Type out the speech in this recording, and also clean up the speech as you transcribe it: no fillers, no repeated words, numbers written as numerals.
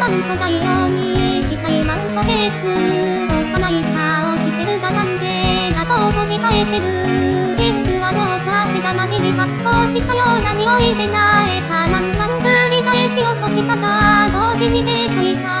んこないようにしたいマウントケース。幼い顔してるだなんで、だと飛び生えてる。ピンクはもう汗だまりに発酵したような匂いで慣れたまんまん繰り返しようとしたが、同時に出ていた。